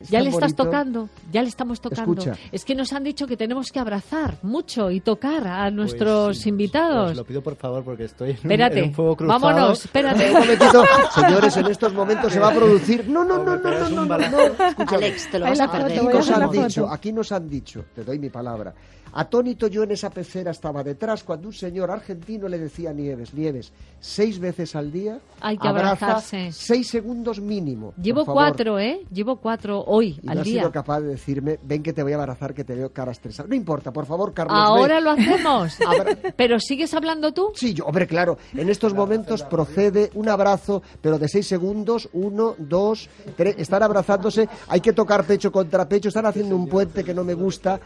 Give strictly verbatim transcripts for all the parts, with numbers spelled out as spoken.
ya le estás bonito. tocando, ya le estamos tocando. Escucha. Es que nos han dicho que tenemos que abrazar mucho y tocar a nuestros Pues sí, invitados. Os lo pido por favor porque estoy en, Espérate, un, en un fuego cruzado. vámonos, espérate. Un momentito, señores, en estos momentos se va a producir... No, no, no, no, Pero no, es no, un no, balazo. no. Escúchame. Alex, te lo Ahí vas la a foto, perder. voy Aquí a nos hacer la han foto. dicho, aquí nos han dicho, te doy mi palabra, atónito yo en esa pecera estaba detrás cuando un señor argentino le decía a Nieves, Nieves, seis veces al día, Hay que abraza abrazarse. seis segundos mínimo. por Llevo favor. cuatro, ¿eh? Llevo cuatro hoy, Y al no has día. sido capaz de decirme, ven que te voy a abrazar, que te veo cara estresada. No importa, por favor, Carlos. Ahora ve. lo hacemos. Abra- ¿Pero sigues hablando tú? Sí, yo, hombre, claro. En estos momentos procede un abrazo, pero de seis segundos, uno, dos, tres. Están abrazándose, hay que tocar pecho contra pecho, están haciendo un puente que no me gusta.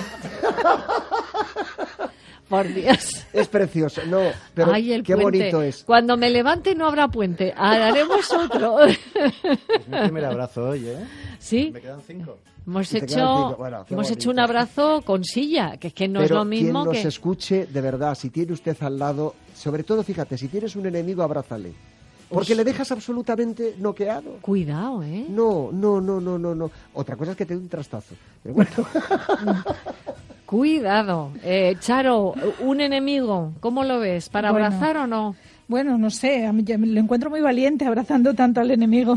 Por Dios. Es precioso, no, pero Ay, el qué puente. bonito es. Cuando me levante no habrá puente. Haremos otro. Es mi primer abrazo hoy, ¿eh? Sí. Me quedan cinco. Hemos Y te hecho, quedan cinco. Bueno, qué hemos bonito. hecho un abrazo con silla, que es que no es Pero lo mismo quien nos que... escuche, de verdad, si tiene usted al lado, sobre todo, fíjate, si tienes un enemigo, abrázale. Porque le dejas absolutamente noqueado. Cuidado, ¿eh? No, no, no, no, no, no. Otra cosa es que te dé un trastazo. Pero bueno. Cuidado. Eh, Charo, un enemigo, ¿cómo lo ves? ¿Para Bueno. abrazar o no? Bueno, no sé, a mí yo lo encuentro muy valiente abrazando tanto al enemigo.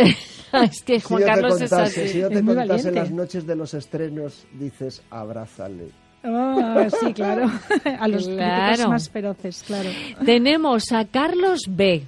Es que Si Juan yo te Carlos es contase, así. si yo te Es muy contase valiente. las noches de los estrenos, dices, abrázale. Ah, sí, claro. A los Claro. críticos más feroces, claro. Tenemos a Carlos B.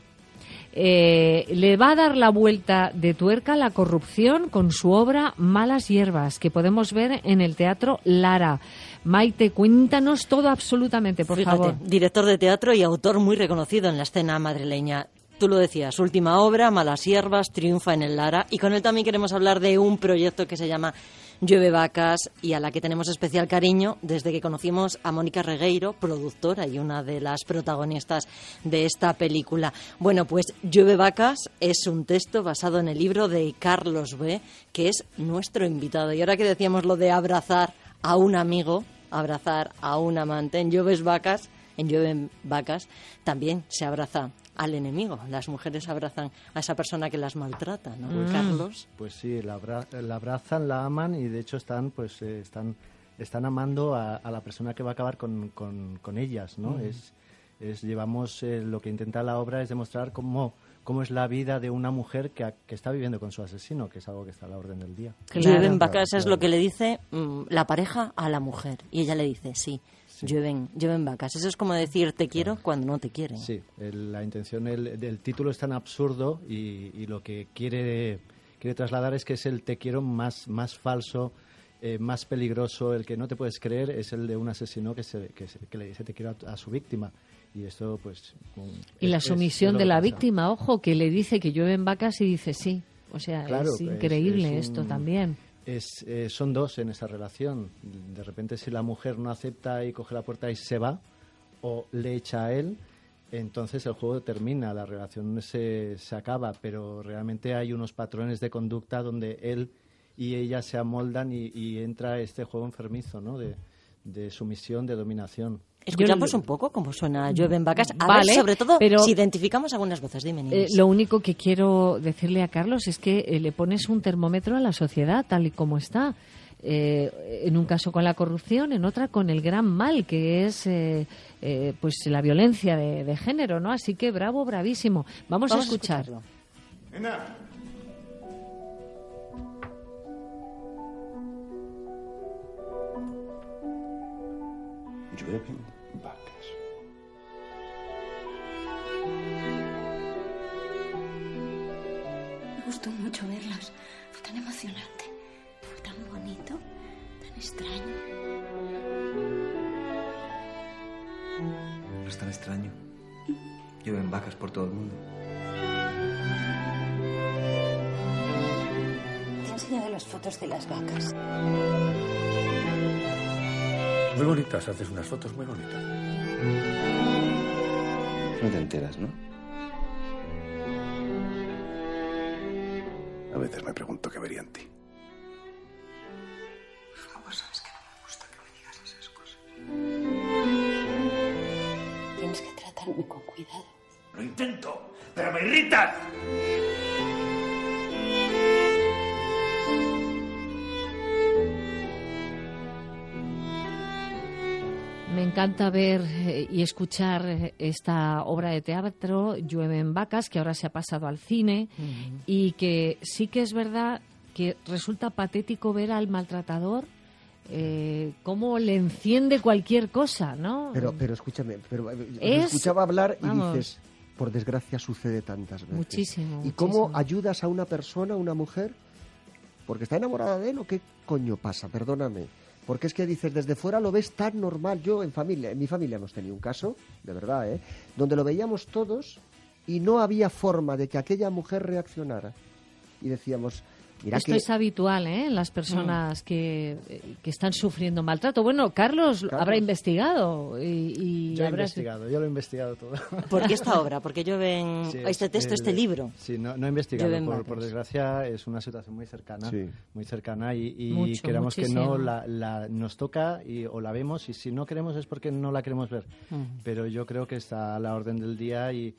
Eh, le va a dar la vuelta de tuerca a la corrupción con su obra Malas Hierbas, que podemos ver en el Teatro Lara. Maite, cuéntanos todo absolutamente, por Fíjate, favor. director de teatro y autor muy reconocido en la escena madrileña. Tú lo decías, su última obra, Malas Hierbas, triunfa en el Lara. Y con él también queremos hablar de un proyecto que se llama Llueve Vacas y a la que tenemos especial cariño desde que conocimos a Mónica Regueiro, productora y una de las protagonistas de esta película. Bueno, pues Llueve Vacas es un texto basado en el libro de Carlos B., que es nuestro invitado. Y ahora que decíamos lo de abrazar a un amigo, abrazar a un amante, en Llueve Vacas, en Llueve Vacas también se abraza al enemigo. Las mujeres abrazan a esa persona que las maltrata, ¿no, Mm. Carlos? Pues sí, la, abra- la abrazan, la aman y de hecho están, pues, eh, están, están amando a, a la persona que va a acabar con, con, con ellas, ¿no? Mm. Es, es, llevamos, eh, lo que intenta la obra es demostrar cómo, cómo es la vida de una mujer que, ha- que está viviendo con su asesino, que es algo que está a la orden del día. Claro. Llueven vacas Claro, es lo que le dice mm, la pareja a la mujer. Y ella le dice, sí, Sí. llueven, llueven vacas. Eso es como decir te quiero cuando no te quieren. Sí, el- la intención el- del título es tan absurdo y, y lo que quiere, quiere trasladar es que es el te quiero más, más falso, eh, más peligroso, el que no te puedes creer es el de un asesino que, se, que, se- que le dice te quiero a, a su víctima. Y esto, pues... um, Y es- la es- sumisión es lo de que la pasa. víctima, ojo, que le dice que llueven vacas y dice sí. O sea, Claro, es es- increíble es un- esto también. Es, eh, son dos en esa relación. De repente, si la mujer no acepta y coge la puerta y se va, o le echa a él, entonces el juego termina, la relación se, se acaba, pero realmente hay unos patrones de conducta donde él y ella se amoldan y, y entra este juego enfermizo, ¿no? De, de sumisión, de dominación. Escuchamos Yo- un poco cómo suena Llueven vacas. A Vale, ver, sobre todo, pero- si identificamos algunas voces. Dime, Eh, Inés. lo único que quiero decirle a Carlos es que eh, le pones un termómetro a la sociedad tal y como está. Eh, en un caso con la corrupción, en otra con el gran mal que es eh, eh, pues la violencia de, de género, ¿no? Así que bravo, bravísimo. Vamos, Vamos a escuchar. escucharlo. Nena. Llueven vacas. Me gustó mucho verlas. Fue tan emocionante. Fue tan bonito, tan extraño. No es tan extraño. Llueven vacas por todo el mundo. Te he enseñado las fotos de las vacas. Muy bonitas, haces unas fotos muy bonitas. No te enteras, ¿no? A veces me pregunto qué vería en ti. Por favor, sabes que no me gusta que me digas esas cosas. Tienes que tratarme con cuidado. Lo intento, pero me irritan. encanta ver eh, y escuchar eh, esta obra de teatro, Llueven vacas, que ahora se ha pasado al cine, uh-huh. y que sí que es verdad que resulta patético ver al maltratador eh, cómo le enciende cualquier cosa, ¿no? Pero, pero escúchame, pero es, escuchaba hablar y vamos, dices, por desgracia sucede tantas veces. Muchísimo. ¿Y cómo muchísimo. ayudas a una persona, a una mujer, porque está enamorada de él o qué coño pasa? Perdóname. Porque es que dices, desde fuera lo ves tan normal. Yo en familia, en mi familia hemos tenido un caso, de verdad, ¿eh? Donde lo veíamos todos y no había forma de que aquella mujer reaccionara. Y decíamos, mira Esto que... es habitual, ¿eh? En las personas mm. que, que están sufriendo maltrato. Bueno, Carlos, Carlos. habrá investigado. Y, y yo he habrá... investigado, yo lo he investigado todo. ¿Por qué esta obra? Porque llueven sí, este texto, el, este libro. Sí, no, no he investigado. Por, por desgracia es una situación muy cercana, sí. muy cercana y, y Mucho, queramos muchísimo. que no la, la, nos toca y, o la vemos y si no queremos es porque no la queremos ver. Mm. Pero yo creo que está a la orden del día y...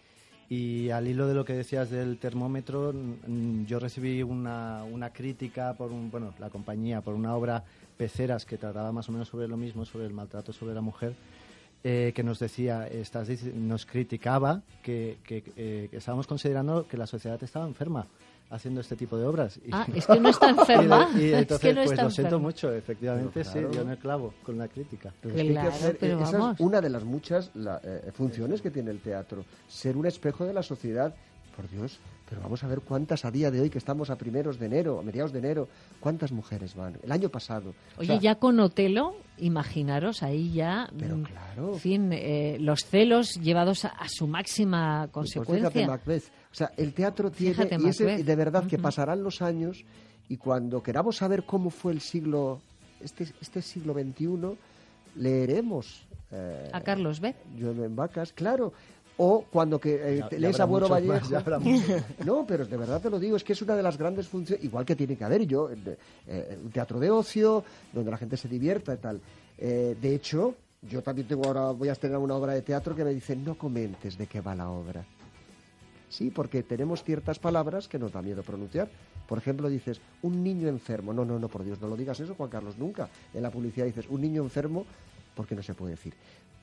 Y al hilo de lo que decías del termómetro, yo recibí una, una crítica por un, bueno, la compañía, por una obra Peceras que trataba más o menos sobre lo mismo, sobre el maltrato sobre la mujer, eh, que nos decía, estás, nos criticaba que, que, eh, que estábamos considerando que la sociedad estaba enferma haciendo este tipo de obras. Y, ah, es que no está enferma. y, y entonces, es que no pues está lo siento enferma. mucho, efectivamente, claro. sí, dio en el clavo con la crítica. Pero es que claro, hay que hacer, pero esa vamos. es una de las muchas la, eh, funciones que tiene el teatro, ser un espejo de la sociedad. Por Dios, pero vamos a ver cuántas a día de hoy, que estamos a primeros de enero, a mediados de enero, cuántas mujeres van. El año pasado. Oye, o sea, ya con Otelo, imaginaros, ahí ya, pero claro. en fin, eh, los celos llevados a, a su máxima consecuencia. Pues fíjate, Macbeth. O sea, el teatro tiene, Fíjate, y ese, Macbeth. de verdad uh-huh. que pasarán los años y cuando queramos saber cómo fue el siglo, este, este siglo veintiuno, leeremos eh, a Carlos B. Llueven vacas, claro. O cuando que eh, ya, lees a Buero Vallejo. No, pero de verdad te lo digo, es que es una de las grandes funciones, igual que tiene que haber yo, eh, un teatro de ocio, donde la gente se divierta y tal. Eh, de hecho, yo también tengo ahora, voy a estrenar una obra de teatro que me dicen, no comentes de qué va la obra. Sí, porque tenemos ciertas palabras que nos da miedo pronunciar. Por ejemplo, dices, un niño enfermo. No, no, no, por Dios, no lo digas eso, Juan Carlos, nunca. En la publicidad dices, un niño enfermo, porque no se puede decir.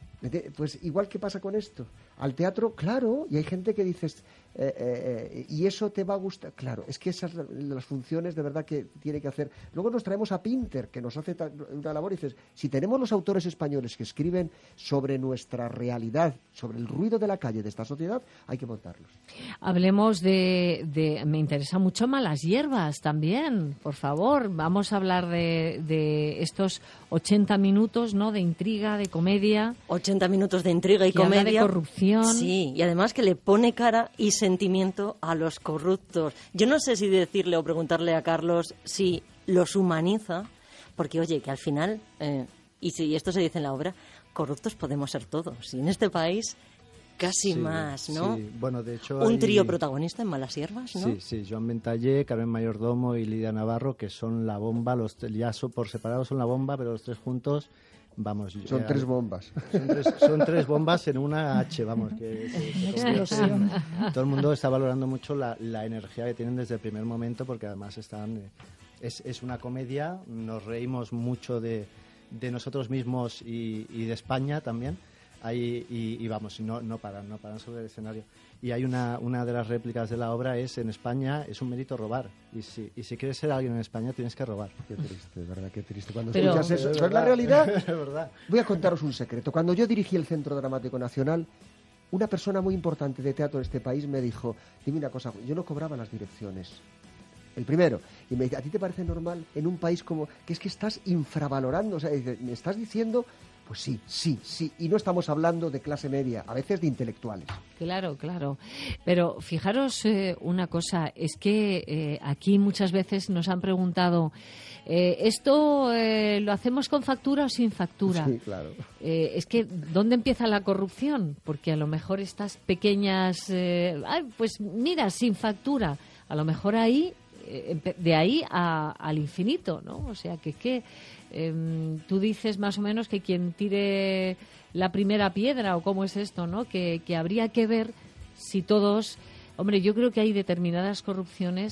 Pues igual que pasa con esto. Al teatro, claro, y hay gente que dices, eh, eh, y eso te va a gustar. Claro, es que esas las funciones de verdad que tiene que hacer. Luego nos traemos a Pinter, que nos hace una labor, y dices, si tenemos los autores españoles que escriben sobre nuestra realidad, sobre el ruido de la calle de esta sociedad, hay que montarlos. Hablemos de, de me interesa mucho Malas hierbas también, por favor. Vamos a hablar de, de estos ochenta minutos, ¿no?, de intriga, de comedia. ochenta minutos de intriga y que comedia. Habla de corrupción. Sí, y además que le pone cara y sentimiento a los corruptos. Yo no sé si decirle o preguntarle a Carlos si los humaniza, porque oye, que al final, eh, y si esto se dice en la obra, corruptos podemos ser todos. Y en este país casi sí, más, ¿no? Sí, bueno, de hecho un hay... trío protagonista en Malas hierbas, ¿no? Sí, sí, Joan Ventallé, Carmen Mayordomo y Lidia Navarro, que son la bomba, los ya son, por separado son la bomba, pero los tres juntos... Vamos, son eh, tres bombas. Son tres, son tres bombas en una H, vamos. Que, que, que explosión. Todo el mundo está valorando mucho la, la energía que tienen desde el primer momento, porque además están eh, es, es una comedia, nos reímos mucho de, de nosotros mismos y, y de España también. Ahí, y, y vamos, no, no paran, no paran sobre el escenario. Y hay una, una de las réplicas de la obra es, en España es un mérito robar. Y si, y si quieres ser alguien en España tienes que robar. Qué triste, ¿verdad? Qué triste. Cuando Pero, escuchas eso, es ¿sabes la realidad? Es verdad. Voy a contaros un secreto. Cuando yo dirigí el Centro Dramático Nacional, una persona muy importante de teatro de este país me dijo, dime una cosa, yo no cobraba las direcciones. El primero. Y me dice, ¿a ti te parece normal en un país como que es que estás infravalorando? O sea, me estás diciendo... Pues sí, sí, sí. Y no estamos hablando de clase media, a veces de intelectuales. Claro, claro. Pero fijaros eh, una cosa, es que eh, aquí muchas veces nos han preguntado, eh, ¿esto eh, lo hacemos con factura o sin factura? Sí, claro. Eh, es que, ¿dónde empieza la corrupción? Porque a lo mejor estas pequeñas... Eh, ay, pues mira, sin factura. A lo mejor ahí, eh, de ahí a, al infinito, ¿no? O sea, que es que... Eh, tú dices más o menos que quien tire la primera piedra o cómo es esto, ¿no? Que, que habría que ver si todos... Hombre, yo creo que hay determinadas corrupciones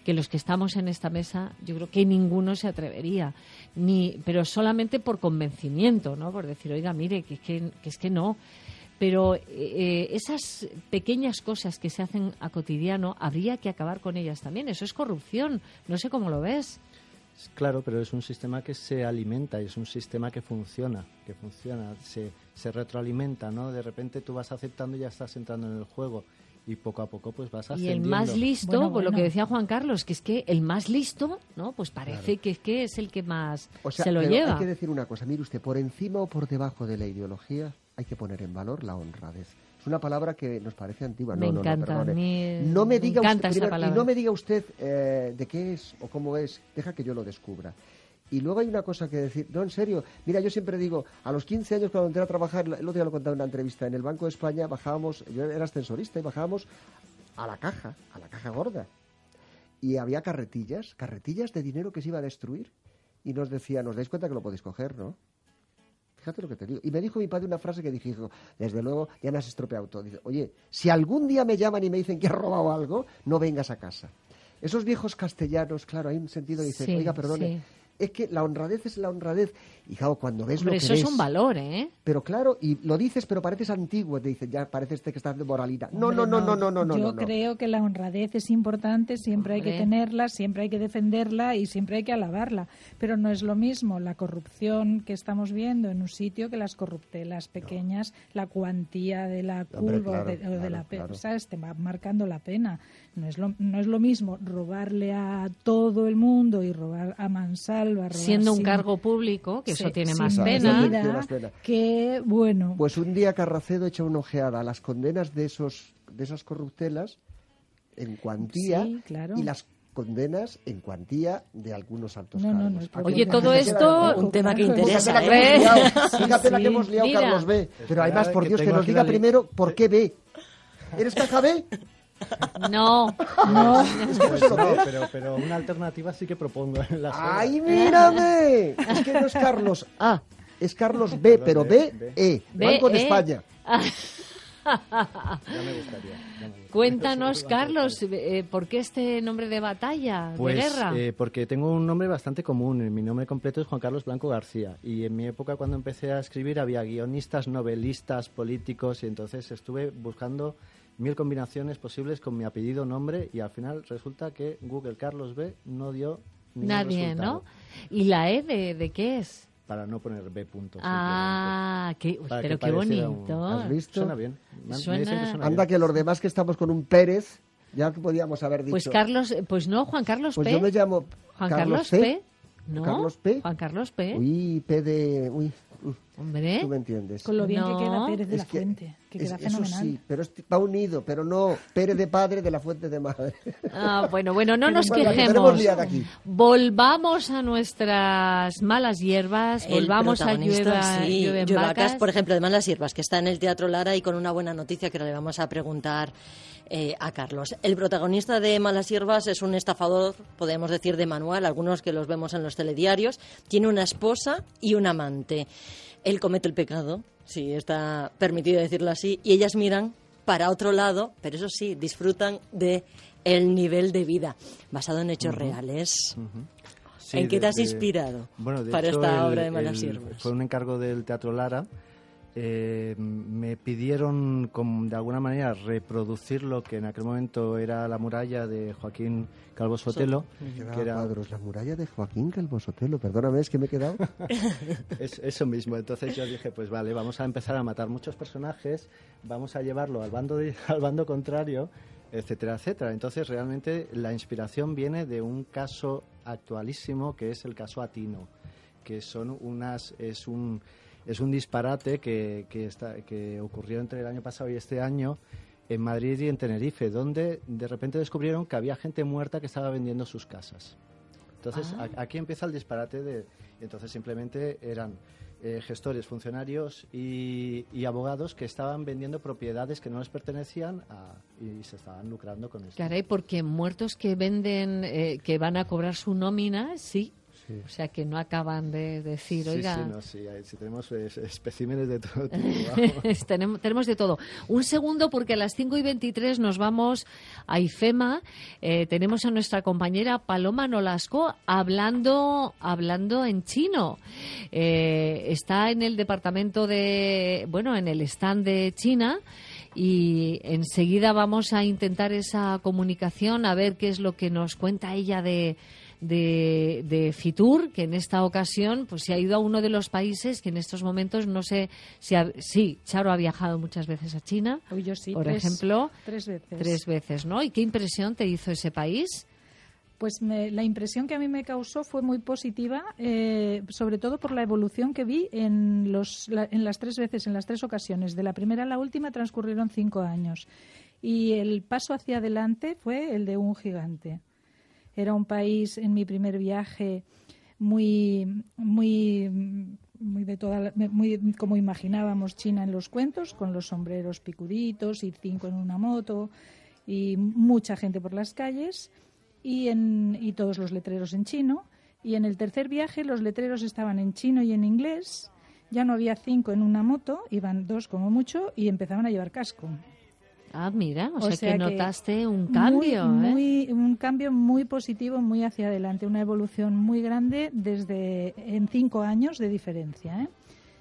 que los que estamos en esta mesa, yo creo que ninguno se atrevería, ni, pero solamente por convencimiento, ¿no? Por decir, oiga, mire, que es que, que, es que no. Pero eh, esas pequeñas cosas que se hacen a cotidiano, habría que acabar con ellas también. Eso es corrupción. No sé cómo lo ves. Claro, pero es un sistema que se alimenta y es un sistema que funciona, que funciona, se, se retroalimenta, ¿no? De repente tú vas aceptando y ya estás entrando en el juego y poco a poco pues vas ascendiendo. Y el más listo, bueno, por bueno. lo que decía Juan Carlos, que es que el más listo, ¿no? Pues parece claro. que es que es el que más o sea, se lo pero lleva. Hay que decir una cosa, mire usted, por encima o por debajo de la ideología hay que poner en valor la honradez. Es una palabra que nos parece antigua. Me no, encanta, no, no, a mí no me diga encanta usted, esa primero, palabra. Y no me diga usted eh, de qué es o cómo es, deja que yo lo descubra. Y luego hay una cosa que decir, no, en serio, mira, yo siempre digo, a los quince años cuando entré a trabajar, el otro día lo contaba en una entrevista, en el Banco de España bajábamos, yo era ascensorista y bajábamos a la caja, a la caja gorda. Y había carretillas, carretillas de dinero que se iba a destruir. Y nos decían, ¿os dais cuenta que lo podéis coger, no? Fíjate lo que te digo. Y me dijo mi padre una frase que dije, hijo, desde luego ya me has estropeado todo. Dice, oye, si algún día me llaman y me dicen que has robado algo, no vengas a casa. Esos viejos castellanos, claro, hay un sentido, dicen, sí, oiga, perdone, sí. es que la honradez es la honradez. Y claro, cuando ves Hombre, lo que eso ves, es un valor, ¿eh? Pero claro, y lo dices, pero pareces antiguo. Te dicen, ya parece este que estás de moralina. No, Hombre, no, no, no, no, no. Yo no, no. creo que la honradez es importante, siempre Hombre. hay que tenerla, siempre hay que defenderla y siempre hay que alabarla. Pero no es lo mismo la corrupción que estamos viendo en un sitio que las corruptelas pequeñas, no. La cuantía de la Hombre, curva claro, o de, o de claro, la pena, claro. ¿sabes? Te va marcando la pena. No es, lo, no es lo mismo robarle a todo el mundo y robar a mansalva, robar siendo un sin, cargo público, que eso se, tiene sin más medida, pena. Tiene más pena. Que, bueno... Pues un día Carracedo echa una ojeada a las condenas de esos de esas corruptelas en cuantía Sí, claro. y las condenas en cuantía de algunos altos No, no, cargos. no es Aquí Oye, no todo se esto- queda- Un tema que Claro. interesa, Fíjate la que ¿eh? hemos liado, fíjate la que Sí, hemos liado, mira. Carlos B. Pero además, por que Dios, que tengo nos aquí diga la li- primero por qué B. ¿Eres caja B? No, No. Pues no, pero, pero una alternativa sí que propongo en la serie. ¡Ay, mírame! Es que no es Carlos A, es Carlos B, pero B, E. B, Banco de E. España. Ya me gustaría. ya me gustaría. Cuéntanos, Carlos, eh, ¿por qué este nombre de batalla, Pues de guerra? eh, porque tengo un nombre bastante común. Mi nombre completo es Juan Carlos Blanco García. Y en mi época, cuando empecé a escribir, había guionistas, novelistas, políticos. Y entonces estuve buscando mil combinaciones posibles con mi apellido, nombre. Y al final resulta que Google Carlos B no dio ningún Nadie, resultado. ¿no? ¿Y la E de, de qué es? Para no poner B punto. Ah, qué, uy, Para pero que qué pareciera un- bonito. ¿Has visto? Suena bien. Me han- me Suena- dicen que suena Anda bien. que los demás que estamos con un Pérez, ya que podíamos haber dicho. Pues Carlos, eh, pues no, Juan Carlos Pues P. yo me llamo Juan Carlos, C. P. No, Carlos P. Juan Carlos P. Uy, P de... Uy, uy, Hombre, tú me entiendes. Con lo bien No, que queda Pérez de Es la que- Fuente, que es- queda eso fenomenal. sí, pero es- va unido, pero no Pérez de padre de la Fuente de madre. ah, bueno, bueno, no nos Bueno, la que tenemos quejemos. liada aquí. Volvamos a nuestras malas hierbas, El volvamos a protagonista, llueva, sí, llueven Llueve vacas. Vacas, por ejemplo, de Malas Hierbas, que está en el Teatro Lara y con una buena noticia que le vamos a preguntar eh, a Carlos. El protagonista de Malas Hierbas es un estafador, podemos decir, de manual, algunos que los vemos en los telediarios. Tiene una esposa y un amante. Él comete el pecado, sí, está permitido decirlo así, y ellas miran para otro lado, pero eso sí, disfrutan de el nivel de vida, basado en hechos reales. Sí, ¿En qué te has de- inspirado bueno, de para hecho, esta el- obra de Malas el- Hierbas? Fue un encargo del Teatro Lara. Eh, me pidieron, como, de alguna manera, reproducir lo que en aquel momento era la muralla de Joaquín Calvo Sotelo. Quedaba que era, cuadros, la muralla de Joaquín Calvo Sotelo. Perdóname, es que me he quedado. es, eso mismo. Entonces yo dije, pues vale, vamos a empezar a matar muchos personajes, vamos a llevarlo al bando, de- al bando contrario, etcétera, etcétera. Entonces realmente la inspiración viene de un caso actualísimo que es el caso Atino, que son unas es un es un disparate que que, está, que ocurrió entre el año pasado y este año en Madrid y en Tenerife, donde de repente descubrieron que había gente muerta que estaba vendiendo sus casas. Entonces Ah. a- aquí empieza el disparate de entonces simplemente eran eh, gestores, funcionarios y, y abogados que estaban vendiendo propiedades que no les pertenecían a- y se estaban lucrando con esto. Caray, porque muertos que venden, eh, que van a cobrar su nómina, sí. Sí. O sea que no acaban de decir, oiga... Sí, sí, no, sí, hay, sí tenemos es, especímenes de todo tipo. tenemos, tenemos de todo. Un segundo, porque a las cinco y veintitrés nos vamos a IFEMA. Eh, tenemos a nuestra compañera Paloma Nolasco hablando, hablando en chino. Eh, está en el departamento de... Bueno, en el stand de China. Y enseguida vamos a intentar esa comunicación, a ver qué es lo que nos cuenta ella de... De, de Fitur, que en esta ocasión pues se ha ido a uno de los países que en estos momentos no sé si ha, sí, Charo ha viajado muchas veces a China, Uy, yo sí, por tres, ejemplo, tres veces. Tres veces, ¿no? ¿Y qué impresión te hizo ese país? Pues me, la impresión que a mí me causó fue muy positiva, eh, sobre todo por la evolución que vi en, los, la, en las tres veces, en las tres ocasiones. De la primera a la última transcurrieron cinco años. Y el paso hacia adelante fue el de un gigante. Era un país, en mi primer viaje, muy, muy, muy de toda, muy como imaginábamos China en los cuentos, con los sombreros picuditos y cinco en una moto y mucha gente por las calles y, en, y todos los letreros en chino. Y en el tercer viaje los letreros estaban en chino y en inglés. Ya no había cinco en una moto, iban dos como mucho y empezaban a llevar casco. Ah, mira, o, o sea, sea que notaste un cambio, muy, ¿eh? Muy, un cambio muy positivo, muy hacia adelante, una evolución muy grande desde en cinco años de diferencia, ¿eh?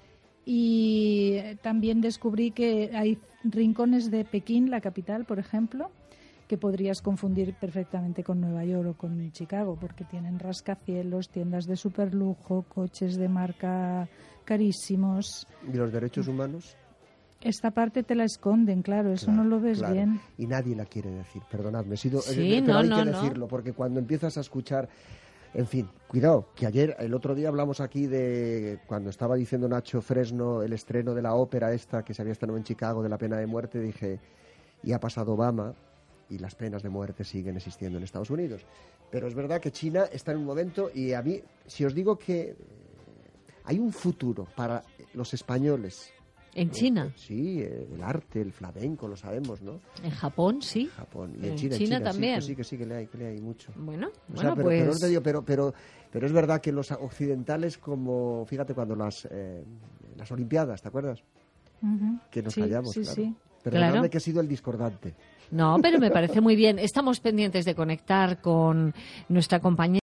Y también descubrí que hay rincones de Pekín, la capital, por ejemplo, que podrías confundir perfectamente con Nueva York o con Chicago, porque tienen rascacielos, tiendas de superlujo, coches de marca carísimos. ¿Y los derechos humanos? Esta parte te la esconden, claro, eso Claro, no lo ves claro. bien. Y nadie la quiere decir, perdonadme, he sido, Sí, eh, pero no, hay no, que no. decirlo, porque cuando empiezas a escuchar, en fin, cuidado, que ayer, el otro día hablamos aquí de, cuando estaba diciendo Nacho Fresno, el estreno de la ópera esta que se había estrenado en Chicago de la pena de muerte, dije, y ha pasado Obama, y las penas de muerte siguen existiendo en Estados Unidos. Pero es verdad que China está en un momento, y a mí, si os digo que hay un futuro para los españoles. ¿En China? Eh, sí, eh, el arte, el flamenco, lo sabemos, ¿no? En Japón, sí. Japón. Y Pero en en China, en China China también. Sí, que sí, que sí, que le hay, que le hay mucho. Bueno, O bueno, sea, pero, pues... pero, no te digo, pero, pero, pero es verdad que los occidentales, como, fíjate, cuando las, eh, las Olimpiadas, ¿te acuerdas? Uh-huh. Que nos sí, callamos, sí, claro. sí. Perdonadme Claro. que he sido el discordante. No, pero me parece muy bien. Estamos pendientes de conectar con nuestra compañera